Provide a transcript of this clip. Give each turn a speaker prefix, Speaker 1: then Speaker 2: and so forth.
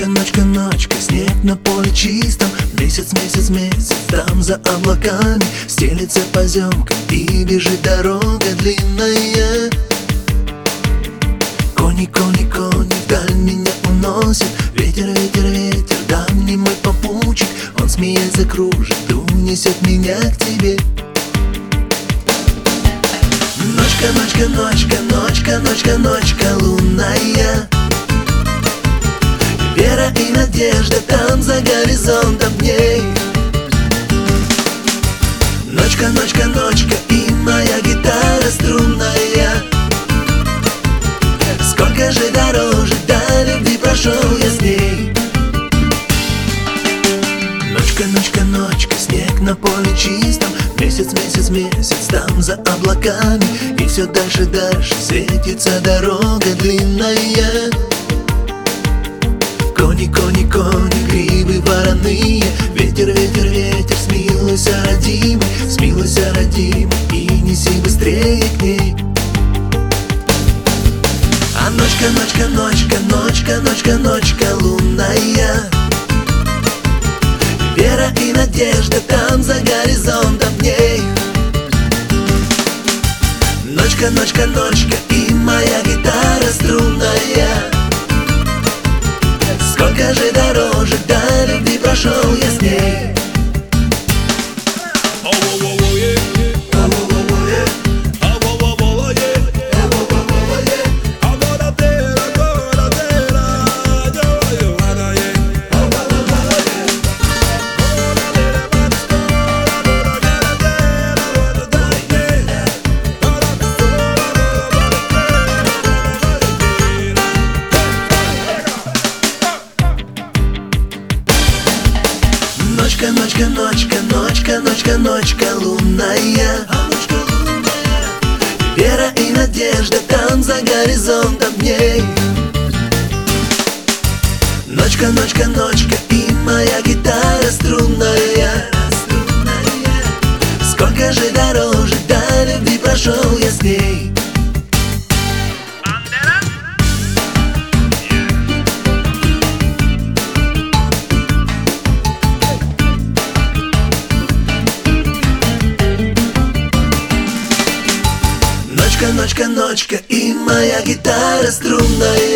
Speaker 1: Ночка, ночка, ночка, снег на поле чистом. Месяц, месяц, месяц, там за облаками стелится поземка и бежит дорога длинная. Кони, кони, кони, вдаль меня уносит. Ветер, ветер, ветер, давний мой попутчик. Он смеется, кружит, унесет меня к тебе. Ночка, ночка, ночка, ночка, ночка, ночка лунная. Вера и надежда там за горизонтом дней. Ночка, ночка, ночка, и моя гитара струнная. Сколько же дорожек до любви прошел я с ней. Ночка, ночка, ночка, снег на поле чистом. Месяц, месяц, месяц, там за облаками. И все дальше, дальше светится дорога длинная. Кони, кони, кони, грибы вороные. Ветер, ветер, ветер, смилуйся, родимый, и неси быстрее к ней. А ночка, ночка, ночка, ночка, ночка, ночка лунная. Вера и надежда там за горизонтом дней. Ночка, ночка, ночка, и моя гитара струнная. Сколько же дорожек до любви прошел я с ней. Ночка, ночка, ночка, ночка, ночка, ночка лунная. Вера и надежда там за горизонтом дней. Ночка, ночка, ночка, и моя гитара струнная. Сколько же дорожек до любви прошел я с ней. Ночка, ночка, ночка, и моя гитара струнная.